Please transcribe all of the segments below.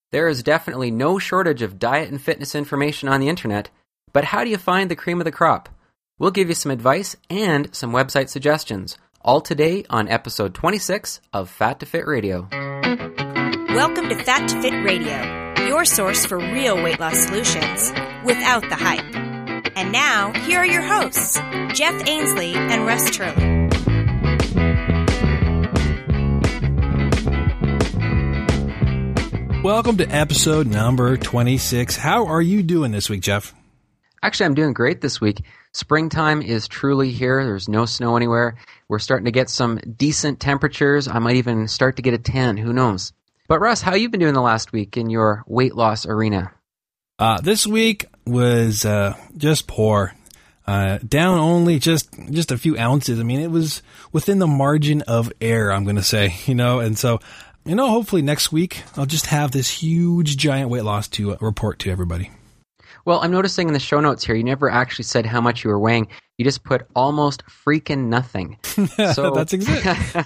There is definitely no shortage of diet and fitness information on the internet, but how do you find the cream of the crop? We'll give you some advice and some website suggestions, all today on episode 26 of Fat to Fit Radio. Welcome to Fat to Fit Radio, your source for real weight loss solutions without the hype. And now, here are your hosts, Jeff Ainsley and Russ Turley. Welcome to episode number 26. How are you doing this week, Jeff? Actually, I'm doing great this week. Springtime is truly here. There's no snow anywhere. We're starting to get some decent temperatures. I might even start to get a tan. Who knows? But Russ, how have you been doing the last week in your weight loss arena? This week was just poor. Down only just a few ounces. I mean, it was within the margin of error, I'm going to say, and so, hopefully next week I'll just have this huge, giant weight loss to report to everybody. Well, I'm noticing in the show notes here, you never actually said how much you were weighing. You just put almost freaking nothing. So that's exactly.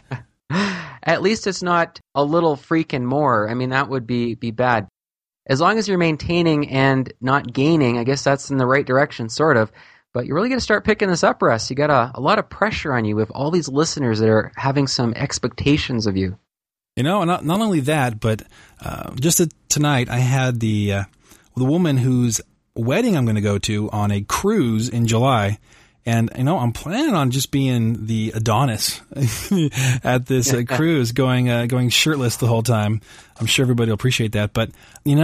At least it's not a little freaking more. I mean, that would be bad. As long as you're maintaining and not gaining, I guess that's in the right direction, sort of. But you're really going to start picking this up, Russ. You got a lot of pressure on you with all these listeners that are having some expectations of you. Not only that, but just tonight I had the woman whose wedding I'm going to go to on a cruise in July. And, I'm planning on just being the Adonis at this cruise, going shirtless the whole time. I'm sure everybody will appreciate that. But,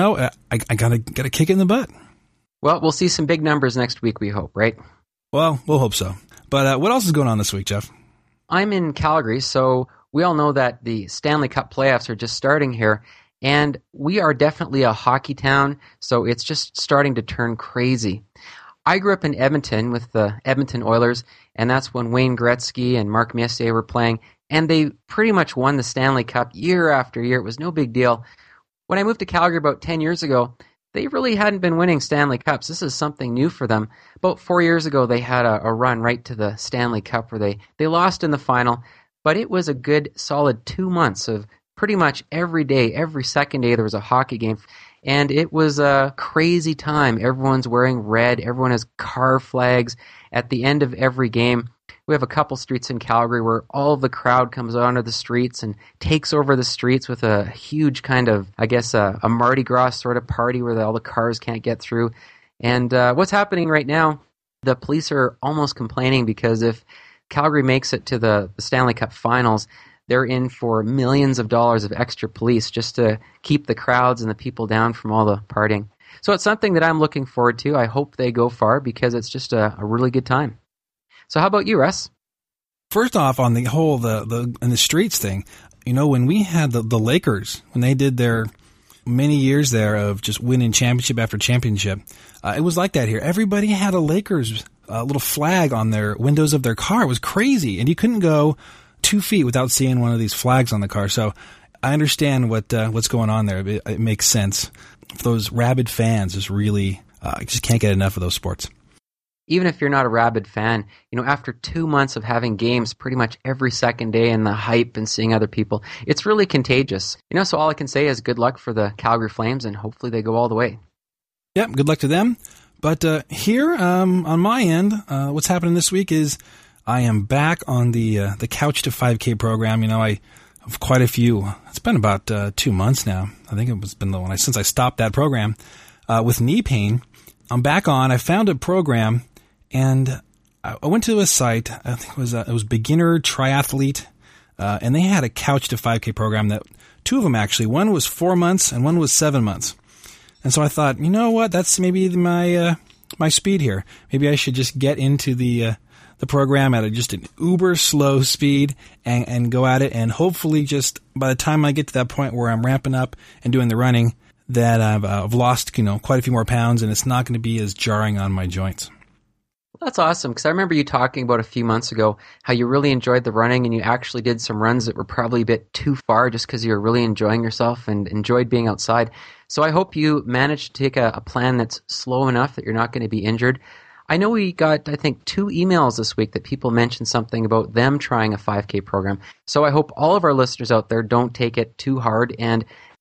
I gotta kick it in the butt. Well, we'll see some big numbers next week, we hope, right? Well, we'll hope so. But what else is going on this week, Jeff? I'm in Calgary, so we all know that the Stanley Cup playoffs are just starting here. And we are definitely a hockey town, so it's just starting to turn crazy. I grew up in Edmonton with the Edmonton Oilers, and that's when Wayne Gretzky and Mark Messier were playing, and they pretty much won the Stanley Cup year after year. It was no big deal. When I moved to Calgary about 10 years ago, they really hadn't been winning Stanley Cups. This is something new for them. About 4 years ago, they had a run right to the Stanley Cup where they lost in the final, but it was a good, solid 2 months of pretty much every day, every second day, there was a hockey game. And it was a crazy time. Everyone's wearing red. Everyone has car flags at the end of every game. We have a couple streets in Calgary where all of the crowd comes onto the streets and takes over the streets with a huge kind of, I guess, a Mardi Gras sort of party where all the cars can't get through. And what's happening right now, the police are almost complaining because if Calgary makes it to the Stanley Cup Finals, they're in for millions of dollars of extra police just to keep the crowds and the people down from all the partying. So it's something that I'm looking forward to. I hope they go far because it's just a really good time. So how about you, Russ? First off, on the whole the in the streets thing, when we had the Lakers, when they did their many years there of just winning championship after championship, it was like that here. Everybody had a Lakers little flag on their windows of their car. It was crazy, and you couldn't go 2 feet without seeing one of these flags on the car. So I understand what's going on there. It makes sense. Those rabid fans just really just can't get enough of those sports. Even if you're not a rabid fan, after 2 months of having games pretty much every second day and the hype and seeing other people, it's really contagious. So all I can say is good luck for the Calgary Flames and hopefully they go all the way. Yep, good luck to them. But here on my end, what's happening this week is I am back on the Couch to 5K program. I have quite a few. It's been about 2 months now. I think it's been since I stopped that program with knee pain. I'm back on. I found a program, and I went to a site. I think it was Beginner Triathlete, and they had a Couch to 5K program that two of them actually. One was 4 months, and one was 7 months. And so I thought, you know what? That's maybe my speed here. Maybe I should just get into the program at just an uber slow speed and go at it. And hopefully just by the time I get to that point where I'm ramping up and doing the running, that I've lost, quite a few more pounds and it's not going to be as jarring on my joints. Well, that's awesome, because I remember you talking about a few months ago how you really enjoyed the running and you actually did some runs that were probably a bit too far just because you were really enjoying yourself and enjoyed being outside. So I hope you managed to take a plan that's slow enough that you're not going to be injured. I know we got, 2 emails this week that people mentioned something about them trying a 5K program. So I hope all of our listeners out there don't take it too hard and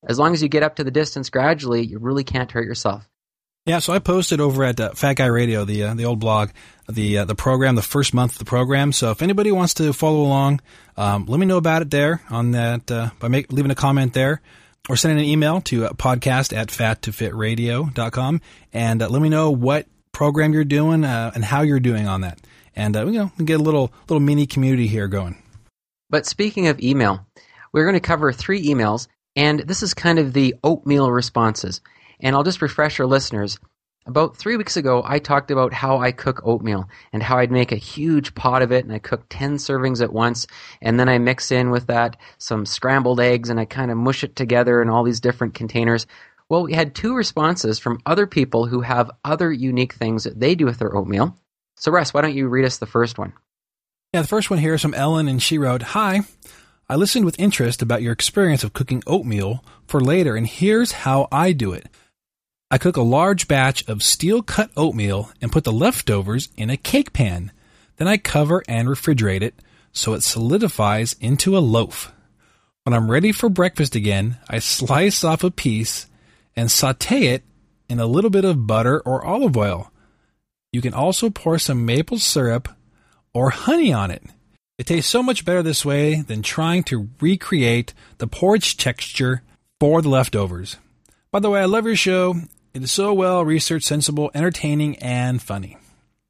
as long as you get up to the distance gradually, you really can't hurt yourself. Yeah, so I posted over at Fat Guy Radio, the old blog, the program, the first month of the program. So if anybody wants to follow along, let me know about it there on that by leaving a comment there, or sending an email to podcast@fattofitradio.com, and let me know what program you're doing and how you're doing on that, and we get a little mini community here going. But speaking of email, we're going to cover 3 emails, and this is kind of the oatmeal responses. And I'll just refresh our listeners. About 3 weeks ago, I talked about how I cook oatmeal and how I'd make a huge pot of it, and I cook 10 servings at once, and then I mix in with that some scrambled eggs, and I kind of mush it together in all these different containers. Well, we had 2 responses from other people who have other unique things that they do with their oatmeal. So, Russ, why don't you read us the first one? Yeah, the first one here is from Ellen, and she wrote, "Hi, I listened with interest about your experience of cooking oatmeal for later, and here's how I do it. I cook a large batch of steel-cut oatmeal and put the leftovers in a cake pan. Then I cover and refrigerate it so it solidifies into a loaf. When I'm ready for breakfast again, I slice off a piece and saute it in a little bit of butter or olive oil. You can also pour some maple syrup or honey on it. It tastes so much better this way than trying to recreate the porridge texture for the leftovers. By the way, I love your show. It is so well researched, sensible, entertaining, and funny."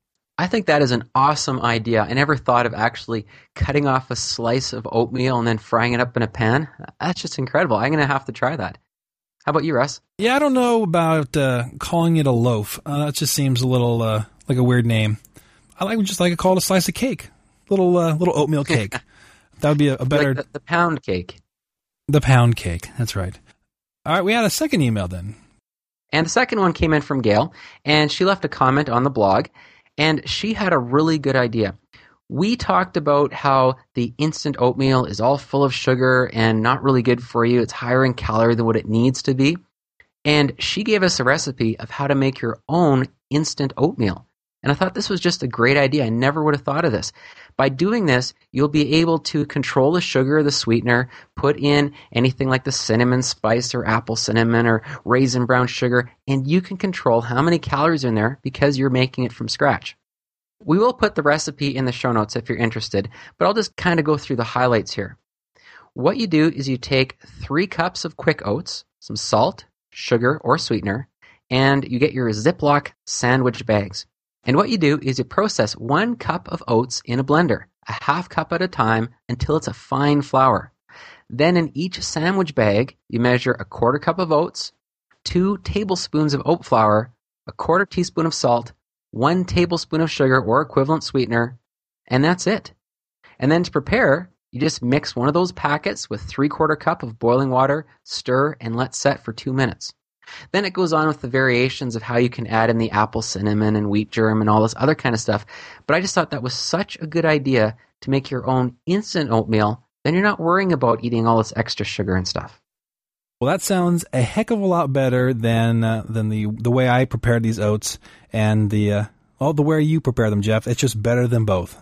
I think that is an awesome idea. I never thought of actually cutting off a slice of oatmeal and then frying it up in a pan. That's just incredible. I'm going to have to try that. How about you, Russ? Yeah, I don't know about calling it a loaf. That just seems a little like a weird name. I just like to call it a slice of cake. Little oatmeal cake. That would be a better... Like the pound cake. The pound cake. That's right. All right, we had a second email then. And the second one came in from Gail, and she left a comment on the blog, and she had a really good idea. We talked about how the instant oatmeal is all full of sugar and not really good for you. It's higher in calorie than what it needs to be. And she gave us a recipe of how to make your own instant oatmeal. And I thought this was just a great idea. I never would have thought of this. By doing this, you'll be able to control the sugar or the sweetener, put in anything like the cinnamon spice or apple cinnamon or raisin brown sugar, and you can control how many calories are in there because you're making it from scratch. We will put the recipe in the show notes if you're interested, but I'll just kind of go through the highlights here. What you do is you take 3 cups of quick oats, some salt, sugar, or sweetener, and you get your Ziploc sandwich bags. And what you do is you process 1 cup of oats in a blender, a half cup at a time, until it's a fine flour. Then in each sandwich bag, you measure a 1/4 cup of oats, 2 tablespoons of oat flour, a 1/4 teaspoon of salt, 1 tablespoon of sugar or equivalent sweetener, and that's it. And then to prepare, you just mix one of those packets with 3/4 cup of boiling water, stir, and let set for 2 minutes. Then it goes on with the variations of how you can add in the apple cinnamon and wheat germ and all this other kind of stuff. But I just thought that was such a good idea to make your own instant oatmeal. Then you're not worrying about eating all this extra sugar and stuff. Well, that sounds a heck of a lot better than the way I prepared these oats and the way you prepare them, Jeff. It's just better than both.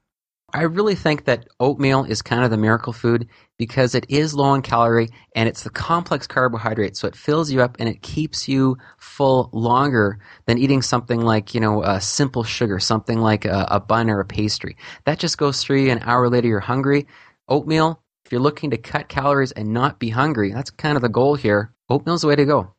I really think that oatmeal is kind of the miracle food because it is low in calorie and it's the complex carbohydrate, so it fills you up and it keeps you full longer than eating something like, a simple sugar, something like a bun or a pastry. That just goes through you, an hour later you're hungry. Oatmeal, if you're looking to cut calories and not be hungry, that's kind of the goal here. Oatmeal's the way to go.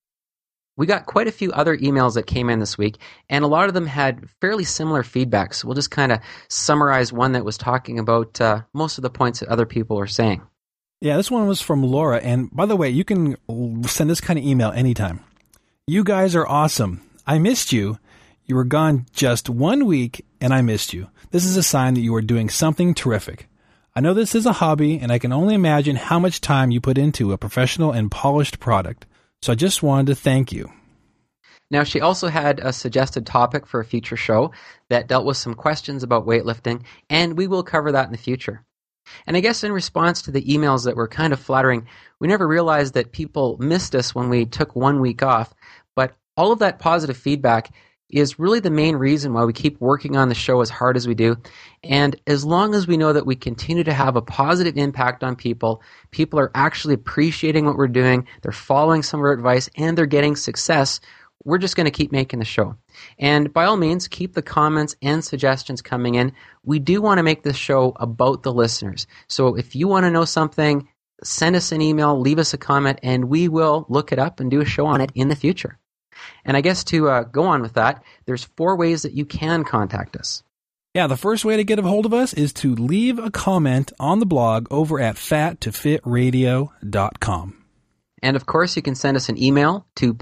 We got quite a few other emails that came in this week, and a lot of them had fairly similar feedback, so we'll just kind of summarize one that was talking about most of the points that other people were saying. Yeah, this one was from Laura, and by the way, you can send this kind of email anytime. "You guys are awesome. I missed you. You were gone just 1 week, and I missed you. This is a sign that you are doing something terrific. I know this is a hobby, and I can only imagine how much time you put into a professional and polished product. So I just wanted to thank you." Now, she also had a suggested topic for a future show that dealt with some questions about weightlifting, and we will cover that in the future. And I guess in response to the emails that were kind of flattering, we never realized that people missed us when we took 1 week off, but all of that positive feedback is really the main reason why we keep working on the show as hard as we do. And as long as we know that we continue to have a positive impact on people, people are actually appreciating what we're doing, they're following some of our advice, and they're getting success, we're just going to keep making the show. And by all means, keep the comments and suggestions coming in. We do want to make this show about the listeners. So if you want to know something, send us an email, leave us a comment, and we will look it up and do a show on it in the future. And I guess to go on with that, there's 4 ways that you can contact us. Yeah, the first way to get a hold of us is to leave a comment on the blog over at fattofitradio.com. And of course, you can send us an email to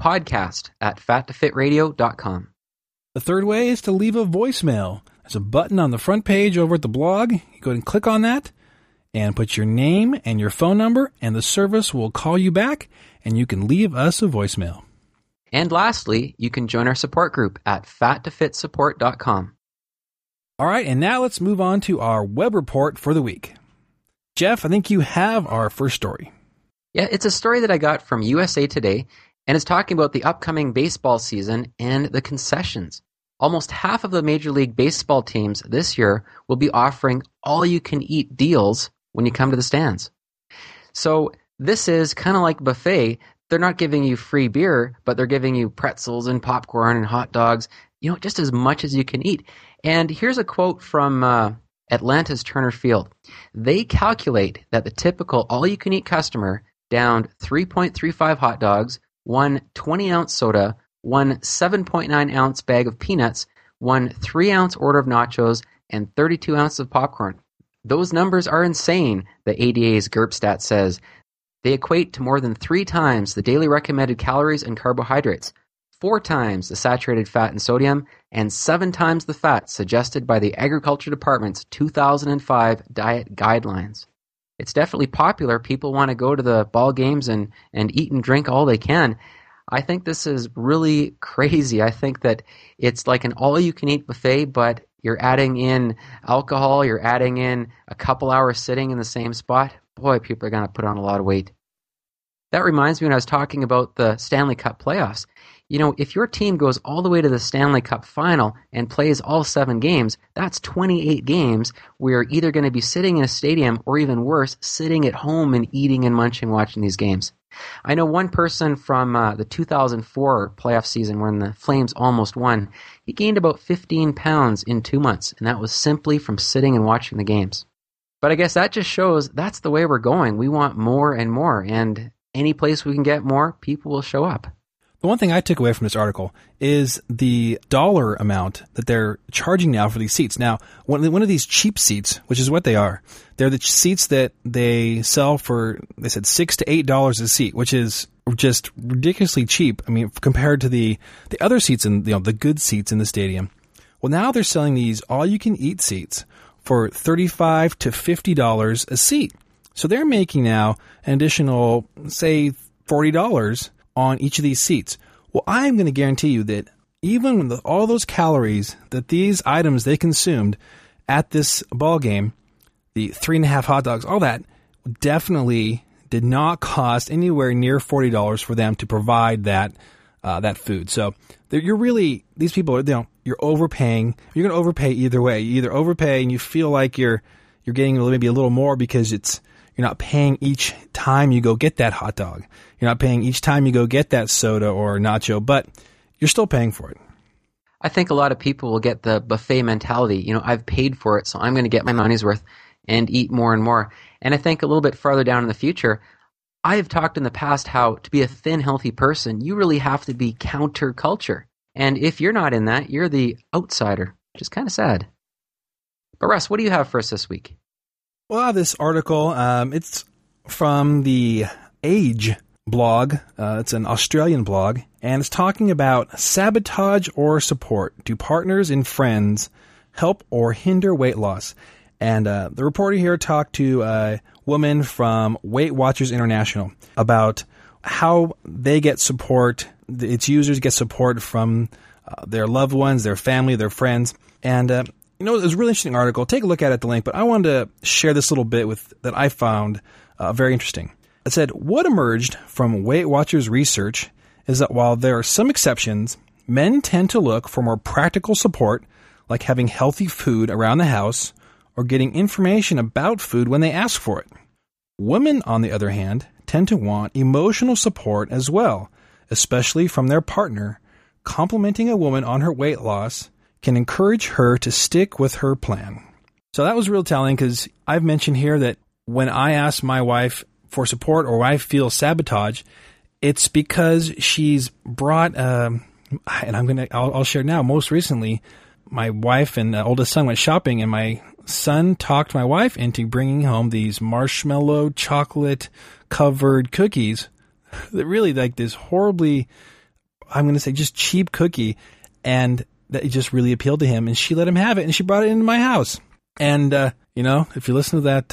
podcast@fattofitradio.com. The third way is to leave a voicemail. There's a button on the front page over at the blog. You go ahead and click on that and put your name and your phone number, and the service will call you back, and you can leave us a voicemail. And lastly, you can join our support group at fattofitsupport.com. All right, and now let's move on to our web report for the week. Jeff, I think you have our first story. Yeah, it's a story that I got from USA Today, and it's talking about the upcoming baseball season and the concessions. Almost half of the Major League Baseball teams this year will be offering all-you-can-eat deals when you come to the stands. So this is kind of like buffet. They're not giving you free beer, but they're giving you pretzels and popcorn and hot dogs, just as much as you can eat. And here's a quote from Atlanta's Turner Field. They calculate that the typical all-you-can-eat customer downed 3.35 hot dogs, 1 20-ounce soda, 1 7.9-ounce bag of peanuts, 1 3-ounce order of nachos, and 32 ounces of popcorn. Those numbers are insane, the ADA's GERPstat says. They equate to more than 3 times the daily recommended calories and carbohydrates, 4 times the saturated fat and sodium, and 7 times the fat suggested by the Agriculture Department's 2005 diet guidelines. It's definitely popular. People want to go to the ball games and eat and drink all they can. I think this is really crazy. I think that it's like an all-you-can-eat buffet, but you're adding in alcohol, you're adding in a couple hours sitting in the same spot. Boy, people are going to put on a lot of weight. That reminds me when I was talking about the Stanley Cup playoffs. If your team goes all the way to the Stanley Cup final and plays all 7 games, that's 28 games where you're either going to be sitting in a stadium or even worse, sitting at home and eating and munching watching these games. I know one person from the 2004 playoff season when the Flames almost won. He gained about 15 pounds in 2 months, and that was simply from sitting and watching the games. But I guess that just shows that's the way we're going. We want more and more, and any place we can get more, people will show up. The one thing I took away from this article is the dollar amount that they're charging now for these seats. Now, one of these cheap seats, which is what they are, they're the seats that they sell for, they said $6 to $8 a seat, which is just ridiculously cheap. I mean, compared to the other seats in, the good seats in the stadium. Well, now they're selling these all-you-can-eat seats for $35 to $50 a seat. So they're making now an additional, say, $40 on each of these seats. Well, I'm going to guarantee you that even with all those calories that these items they consumed at this ball game, the 3.5 hot dogs, all that, definitely did not cost anywhere near $40 for them to provide that food. So these people are, you're overpaying. You're going to overpay either way. You either overpay and you feel like you're getting maybe a little more because you're not paying each time you go get that hot dog. You're not paying each time you go get that soda or nacho, but you're still paying for it. I think a lot of people will get the buffet mentality. I've paid for it, so I'm going to get my money's worth and eat more and more. And I think a little bit farther down in the future, I have talked in the past how to be a thin, healthy person, you really have to be counterculture. And if you're not in that, you're the outsider, which is kind of sad. But Russ, what do you have for us this week? Well, I have this article. It's from the Age blog. It's an Australian blog, and it's talking about sabotage or support. Do partners and friends help or hinder weight loss? And the reporter here talked to a woman from Weight Watchers International about how they get support, its users get support from their loved ones, their family, their friends. And it was a really interesting article. Take a look at it, the link, but I wanted to share this little bit that I found very interesting. It said, what emerged from Weight Watchers research is that while there are some exceptions, Men tend to look for more practical support, like having healthy food around the house or getting information about food when they ask for it. Women, on the other hand, tend to want emotional support as well, especially from their partner. Complimenting a woman on her weight loss can encourage her to stick with her plan. So that was real telling, because I've mentioned here that when I ask my wife for support or I feel sabotage, it's because she's brought, and I'll share now. Most recently, my wife and oldest son went shopping, and my son talked my wife into bringing home these marshmallow chocolate covered cookies that really like this horribly, I'm going to say just cheap cookie. And that it just really appealed to him, and she let him have it, and she brought it into my house. And, if you listen to that,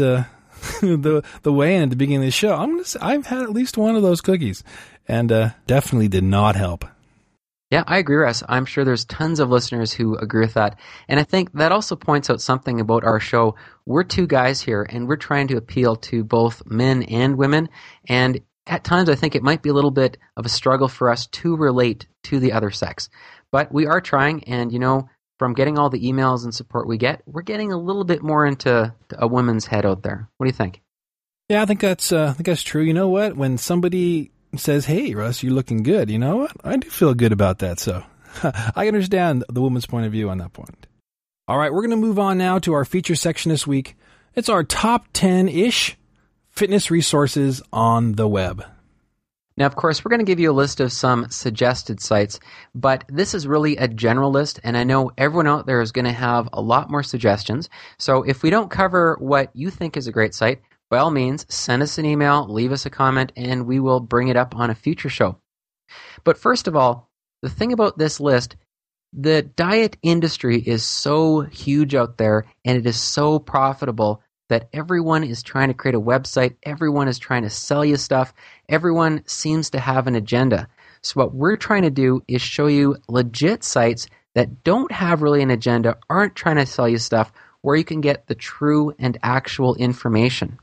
the weigh-in at the beginning of the show, I've had at least one of those cookies, and definitely did not help. Yeah, I agree, Russ. I'm sure there's tons of listeners who agree with that. And I think that also points out something about our show. We're two guys here, and we're trying to appeal to both men and women. And at times, I think it might be a little bit of a struggle for us to relate to the other sex. But we are trying, and, from getting all the emails and support we get, we're getting a little bit more into a woman's head out there. What do you think? Yeah, I think that's true. You know what? When somebody says, "Hey, Russ, you're looking good," you know what? I do feel good about that. So I understand the woman's point of view on that point. All right, we're going to move on now to our feature section this week. It's our top 10-ish fitness resources on the web. Now, of course, we're going to give you a list of some suggested sites, but this is really a general list, and I know everyone out there is going to have a lot more suggestions. So if we don't cover what you think is a great site, by all means, send us an email, leave us a comment, and we will bring it up on a future show. But first of all, the thing about this list, the diet industry is so huge out there, and it is so profitable that everyone is trying to create a website, everyone is trying to sell you stuff, everyone seems to have an agenda. So what we're trying to do is show you legit sites that don't have really an agenda, aren't trying to sell you stuff, where you can get the true and actual information.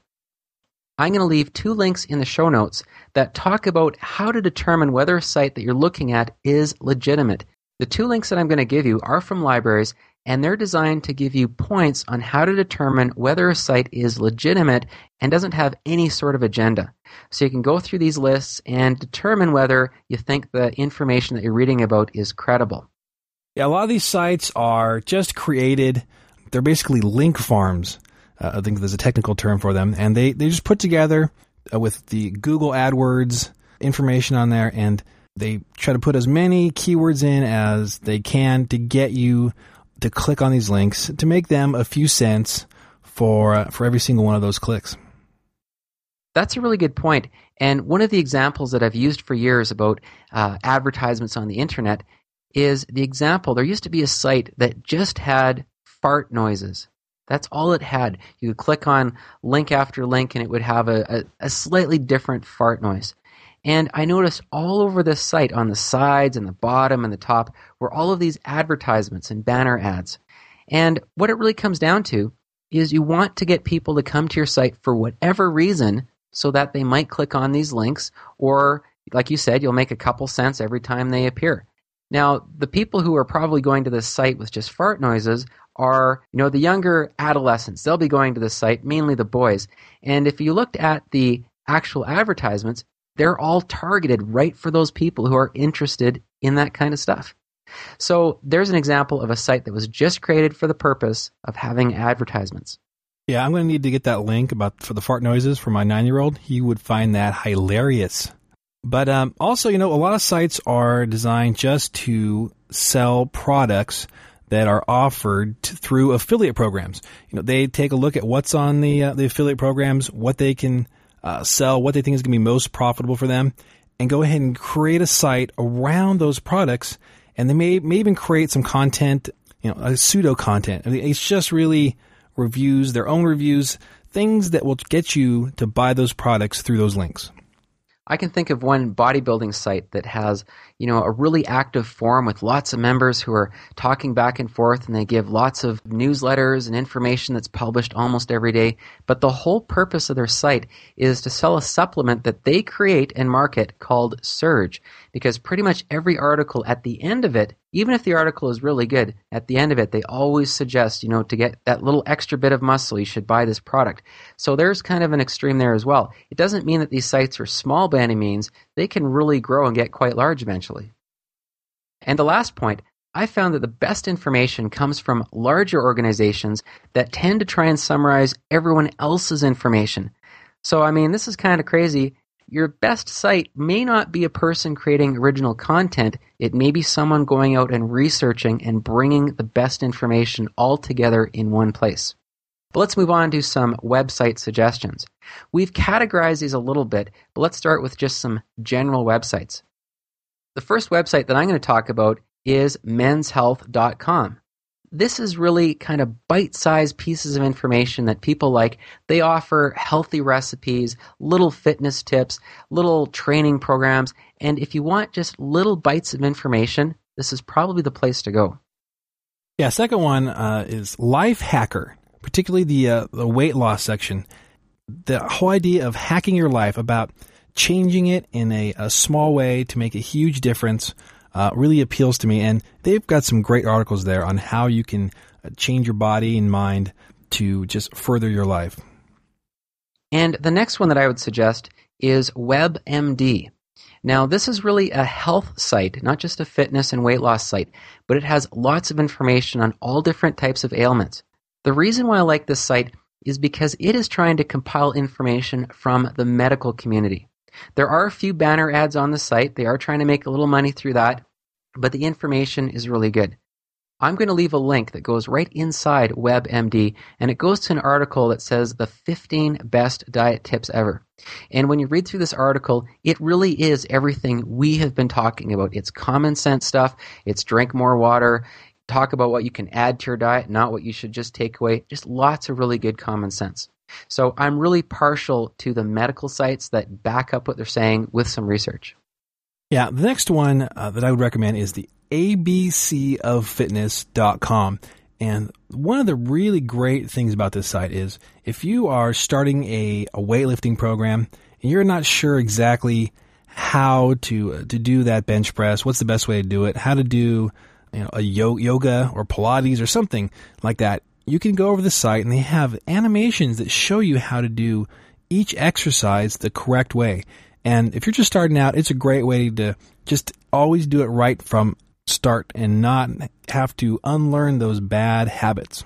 I'm going to leave 2 links in the show notes that talk about how to determine whether a site that you're looking at is legitimate. The 2 links that I'm going to give you are from libraries, and they're designed to give you points on how to determine whether a site is legitimate and doesn't have any sort of agenda. So you can go through these lists and determine whether you think the information that you're reading about is credible. Yeah, a lot of these sites are just created. They're basically link farms. I think there's a technical term for them. And they just put together with the Google AdWords information on there, and they try to put as many keywords in as they can to get you to click on these links to make them a few cents for every single one of those clicks. That's a really good point. And one of the examples that I've used for years about advertisements on the internet is the example. There used to be a site that just had fart noises. That's all it had. You could click on link after link and it would have a slightly different fart noise. And I noticed all over this site, on the sides and the bottom and the top, were all of these advertisements and banner ads. And what it really comes down to is you want to get people to come to your site for whatever reason so that they might click on these links, or, like you said, you'll make a couple cents every time they appear. Now, the people who are probably going to this site with just fart noises are, the younger adolescents. They'll be going to this site, mainly the boys. And if you looked at the actual advertisements, they're all targeted right for those people who are interested in that kind of stuff. So there's an example of a site that was just created for the purpose of having advertisements. Yeah, I'm going to need to get that link for the fart noises for my 9-year-old. He would find that hilarious. But also, a lot of sites are designed just to sell products that are offered through affiliate programs. They take a look at what's on the affiliate programs, what they can sell, what they think is going to be most profitable for them, and go ahead and create a site around those products. And they may even create some content, a pseudo content. I mean, it's just really reviews, their own reviews, things that will get you to buy those products through those links. I can think of one bodybuilding site that has, a really active forum with lots of members who are talking back and forth, and they give lots of newsletters and information that's published almost every day. But the whole purpose of their site is to sell a supplement that they create and market called Surge, because pretty much every article at the end of it, even if the article is really good, at the end of it, they always suggest, to get that little extra bit of muscle, you should buy this product. So there's kind of an extreme there as well. It doesn't mean that these sites are small by any means. They can really grow and get quite large eventually. And the last point, I found that the best information comes from larger organizations that tend to try and summarize everyone else's information. So, this is kind of crazy. Your best site may not be a person creating original content. It may be someone going out and researching and bringing the best information all together in one place. But let's move on to some website suggestions. We've categorized these a little bit, but let's start with just some general websites. The first website that I'm going to talk about is menshealth.com. This is really kind of bite-sized pieces of information that people like. They offer healthy recipes, little fitness tips, little training programs, and if you want just little bites of information, this is probably the place to go. Yeah, second one is Life Hacker, particularly the weight loss section. The whole idea of hacking your life, about changing it in a small way to make a huge difference, really appeals to me. And they've got some great articles there on how you can change your body and mind to just further your life. And the next one that I would suggest is WebMD. Now, this is really a health site, not just a fitness and weight loss site, but it has lots of information on all different types of ailments. The reason why I like this site is because it is trying to compile information from the medical community. There are a few banner ads on the site. They are trying to make a little money through that, but the information is really good. I'm going to leave a link that goes right inside WebMD, and it goes to an article that says the 15 best diet tips ever. And when you read through this article, it really is everything we have been talking about. It's common sense stuff. It's drink more water. Talk about what you can add to your diet, not what you should just take away. Just lots of really good common sense. So I'm really partial to the medical sites that back up what they're saying with some research. Yeah, the next one that I would recommend is the abcoffitness.com. And one of the really great things about this site is if you are starting a weightlifting program and you're not sure exactly how to do that bench press, what's the best way to do it, how to do a yoga or Pilates or something like that, you can go over the site and they have animations that show you how to do each exercise the correct way. And if you're just starting out, it's a great way to just always do it right from start and not have to unlearn those bad habits.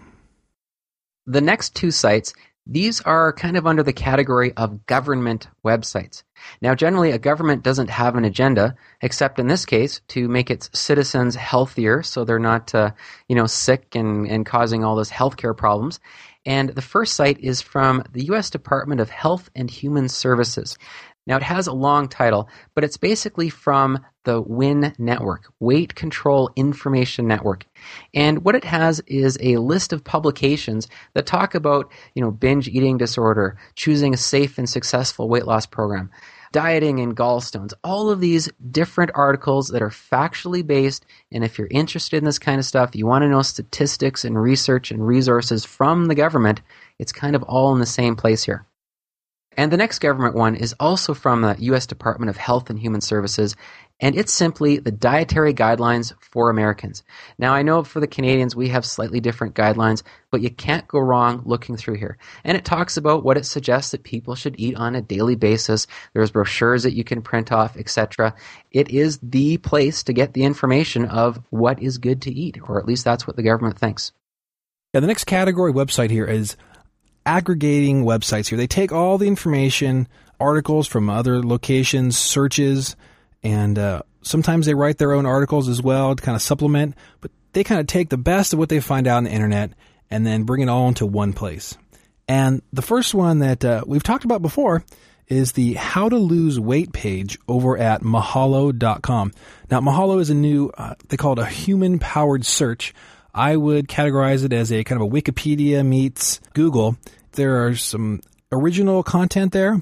The next two sites, these are kind of under the category of government websites. Now, generally, a government doesn't have an agenda, except in this case, to make its citizens healthier so they're not, sick and causing all those healthcare problems. And the first site is from the U.S. Department of Health and Human Services. Now, it has a long title, but it's basically from the WIN Network, Weight Control Information Network. And what it has is a list of publications that talk about, binge eating disorder, choosing a safe and successful weight loss program, dieting and gallstones, all of these different articles that are factually based. And if you're interested in this kind of stuff, you want to know statistics and research and resources from the government, it's kind of all in the same place here. And the next government one is also from the U.S. Department of Health and Human Services, and it's simply the Dietary Guidelines for Americans. Now, I know for the Canadians, we have slightly different guidelines, but you can't go wrong looking through here. And it talks about what it suggests that people should eat on a daily basis. There's brochures that you can print off, etc. It is the place to get the information of what is good to eat, or at least that's what the government thinks. Yeah, the next category website here is aggregating websites here. They take all the information, articles from other locations, searches, and sometimes they write their own articles as well to kind of supplement, but they kind of take the best of what they find out on the internet and then bring it all into one place. And the first one that we've talked about before is the How to Lose Weight page over at Mahalo.com. Now, Mahalo is a new, they call it a human-powered search. I would categorize it as a kind of a Wikipedia meets Google. There are some original content there, but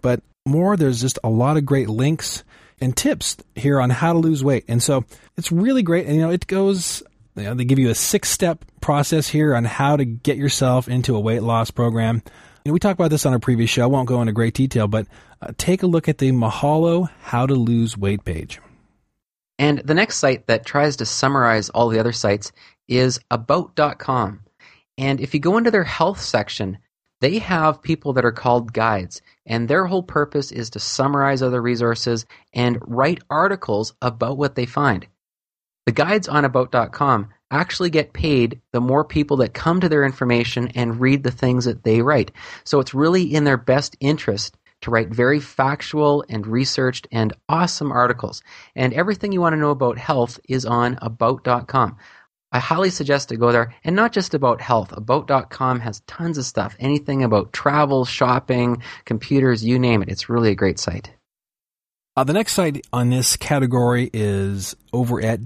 more. There's just a lot of great links and tips here on how to lose weight. And so it's really great. And, it goes, they give you a 6-step process here on how to get yourself into a weight loss program. We talked about this on a previous show. I won't go into great detail, but take a look at the Mahalo How to Lose Weight page. And the next site that tries to summarize all the other sites is about.com. And if you go into their health section, they have people that are called guides, and their whole purpose is to summarize other resources and write articles about what they find. The guides on about.com actually get paid the more people that come to their information and read the things that they write. So it's really in their best interest to write very factual and researched and awesome articles. And everything you want to know about health is on about.com. I highly suggest to go there, and not just about health. About.com has tons of stuff, anything about travel, shopping, computers, you name it. It's really a great site. The next site on this category is over at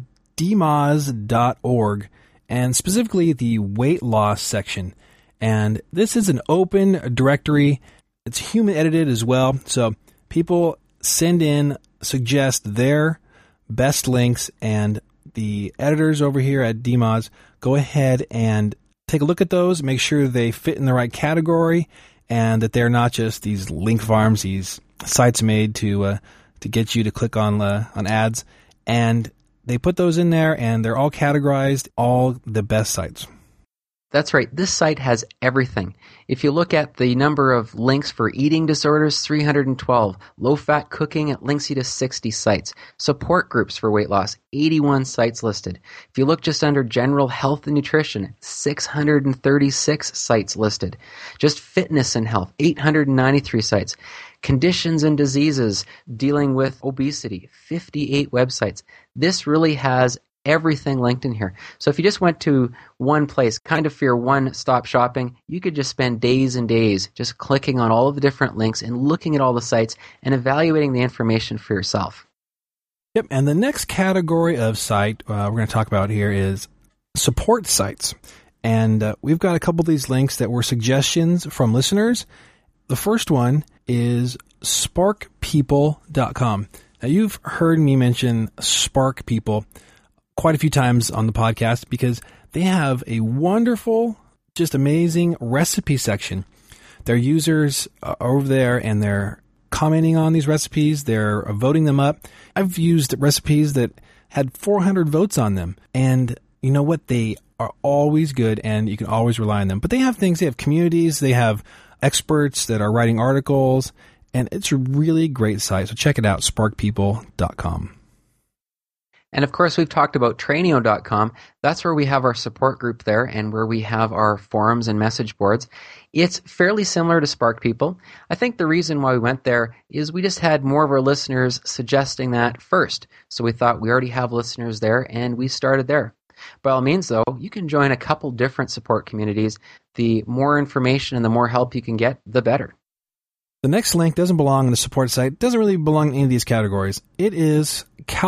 dmoz.org, and specifically the weight loss section. And this is an open directory. It's human edited as well. So people send in, suggest their best links, and the editors over here at DMOZ go ahead and take a look at those, make sure they fit in the right category, and that they're not just these link farms, these sites made to get you to click on ads. And they put those in there, and they're all categorized, all the best sites. That's right. This site has everything. If you look at the number of links for eating disorders, 312. Low-fat cooking, it links you to 60 sites. Support groups for weight loss, 81 sites listed. If you look just under general health and nutrition, 636 sites listed. Just fitness and health, 893 sites. Conditions and diseases dealing with obesity, 58 websites. This really has everything linked in here. So if you just went to one place, kind of for your one-stop shopping, you could just spend days and days just clicking on all of the different links and looking at all the sites and evaluating the information for yourself. Yep, and the next category of site we're going to talk about here is support sites. And we've got a couple of these links that were suggestions from listeners. The first one is sparkpeople.com. Now, you've heard me mention Spark People quite a few times on the podcast because they have a wonderful, just amazing recipe section. Their users are over there and they're commenting on these recipes. They're voting them up. I've used recipes that had 400 votes on them. And you know what? They are always good and you can always rely on them. But they have things. They have communities. They have experts that are writing articles. And it's a really great site. So check it out, sparkpeople.com. And of course, we've talked about Trainio.com. That's where we have our support group there and where we have our forums and message boards. It's fairly similar to Spark People. I think the reason why we went there is we just had more of our listeners suggesting that first. So we thought we already have listeners there and we started there. By all means, though, you can join a couple different support communities. The more information and the more help you can get, the better. The next link doesn't belong in the support site. It doesn't really belong in any of these categories. It is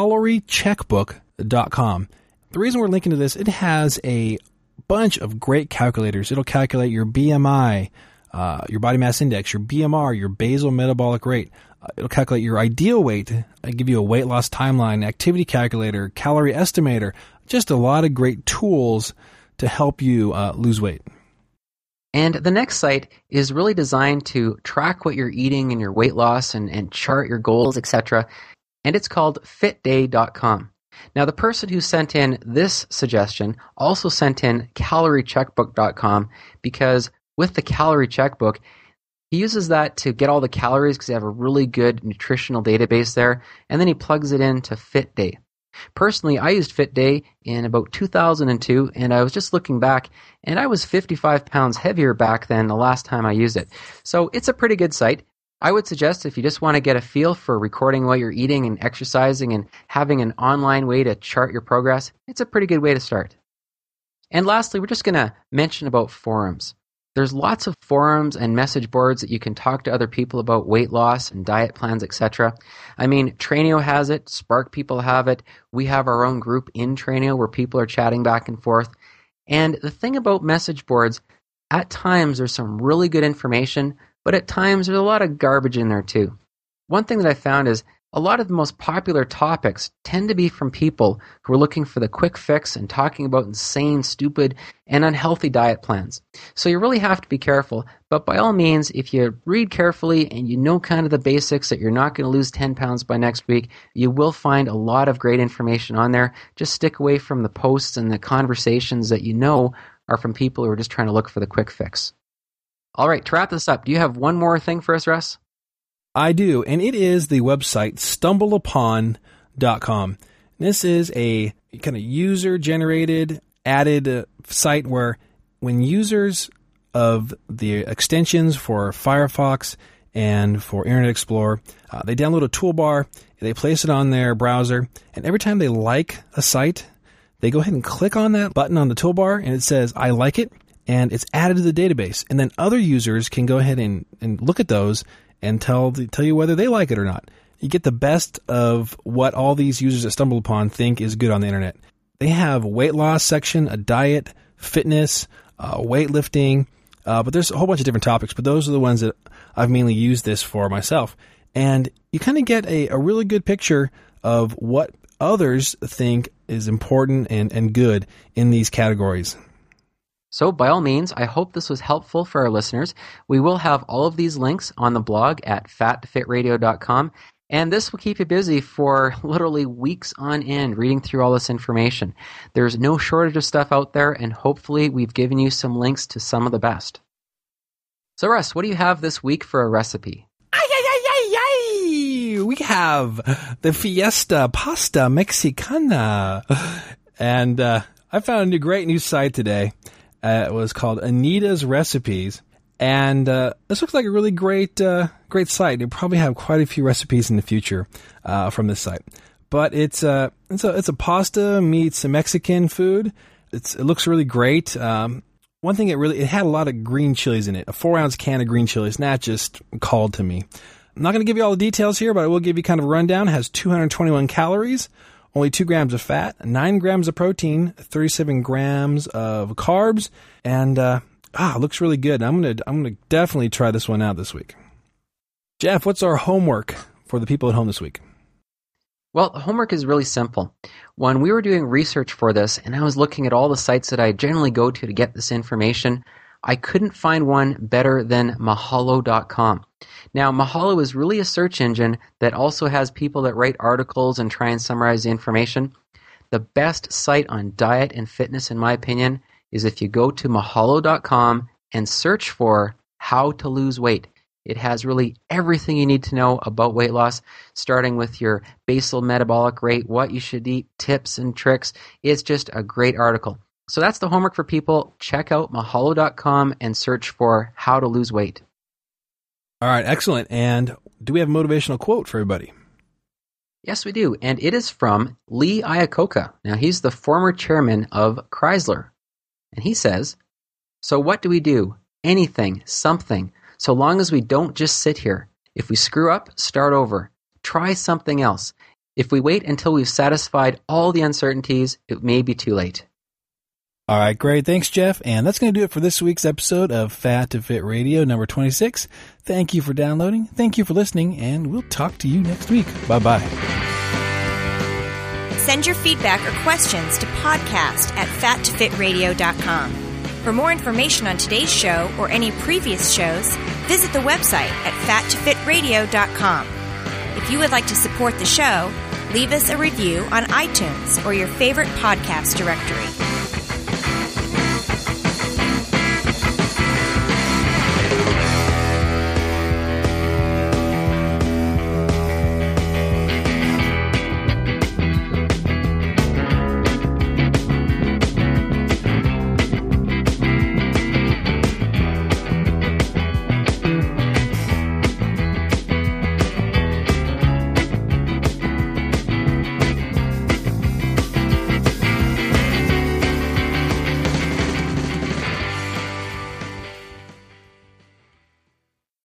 caloriecheckbook.com. The reason we're linking to this, it has a bunch of great calculators. It'll calculate your BMI, your body mass index, your BMR, your basal metabolic rate. It'll calculate your ideal weight. It'll give you a weight loss timeline, activity calculator, calorie estimator. Just a lot of great tools to help you lose weight. And the next site is really designed to track what you're eating and your weight loss and chart your goals, etc. And it's called fitday.com. Now, the person who sent in this suggestion also sent in caloriecheckbook.com because with the calorie checkbook, he uses that to get all the calories because they have a really good nutritional database there, and then he plugs it into FitDay. Personally, I used FitDay in about 2002, and I was just looking back, and I was 55 pounds heavier back then the last time I used it. So it's a pretty good site. I would suggest if you just want to get a feel for recording what you're eating and exercising and having an online way to chart your progress, it's a pretty good way to start. And lastly, we're just going to mention about forums. There's lots of forums and message boards that you can talk to other people about weight loss and diet plans, etc. I mean, Trainio has it, Spark People have it. We have our own group in Trainio where people are chatting back and forth. And the thing about message boards, at times there's some really good information, but at times there's a lot of garbage in there too. one thing that I found is a lot of the most popular topics tend to be from people who are looking for the quick fix and talking about insane, stupid, and unhealthy diet plans. So you really have to be careful, but by all means, if you read carefully and you know kind of the basics that you're not going to lose 10 pounds by next week, you will find a lot of great information on there. Just stick away from the posts and the conversations that you know are from people who are just trying to look for the quick fix. All right, to wrap this up, do you have one more thing for us, Russ? I do, and it is the website stumbleupon.com. This is a kind of user-generated, added site where when users of the extensions for Firefox and for Internet Explorer, they download a toolbar, they place it on their browser, and every time they like a site, they go ahead and click on that button on the toolbar, and it says, I like it, and it's added to the database. And then other users can go ahead and look at those and tell you whether they like it or not. You get the best of what all these users at StumbleUpon think is good on the internet. They have a weight loss section, a diet, fitness, weightlifting, but there's a whole bunch of different topics, but those are the ones that I've mainly used this for myself. And you kind of get a really good picture of what others think is important and good in these categories. So by all means, I hope this was helpful for our listeners. We will have all of these links on the blog at fattoffitradio.com, and this will keep you busy for literally weeks on end reading through all this information. There's no shortage of stuff out there, and hopefully we've given you some links to some of the best. So Russ, what do you have this week for a recipe? We have the Fiesta Pasta Mexicana, and I found a great new site today. It was called Anita's Recipes, and this looks like a really great site. They probably have quite a few recipes in the future from this site. But it's a pasta meets a Mexican food. It looks really great. One thing it had a lot of green chilies in it. A 4-ounce can of green chilies, and that just called to me. I'm not going to give you all the details here, but I will give you kind of a rundown. It has 221 calories. Only 2 grams of fat, 9 grams of protein, 37 grams of carbs, and it looks really good. I'm gonna definitely try this one out this week. Jeff, what's our homework for the people at home this week? Well, homework is really simple. When we were doing research for this, and I was looking at all the sites that I generally go to get this information, I couldn't find one better than Mahalo.com. Now, Mahalo is really a search engine that also has people that write articles and try and summarize the information. The best site on diet and fitness, in my opinion, is if you go to Mahalo.com and search for how to lose weight. It has really everything you need to know about weight loss, starting with your basal metabolic rate, what you should eat, tips and tricks. It's just a great article. So that's the homework for people. Check out Mahalo.com and search for how to lose weight. All right, excellent. And do we have a motivational quote for everybody? Yes, we do. And it is from Lee Iacocca. Now, he's the former chairman of Chrysler. And he says, "So what do we do? Anything, something, so long as we don't just sit here. If we screw up, start over. Try something else. If we wait until we've satisfied all the uncertainties, it may be too late." All right, great. Thanks, Jeff. And that's going to do it for this week's episode of Fat to Fit Radio number 26. Thank you for downloading. Thank you for listening, and we'll talk to you next week. Bye-bye. Send your feedback or questions to podcast@fattofitradio.com. For more information on today's show or any previous shows, visit the website at fattofitradio.com. If you would like to support the show, leave us a review on iTunes or your favorite podcast directory.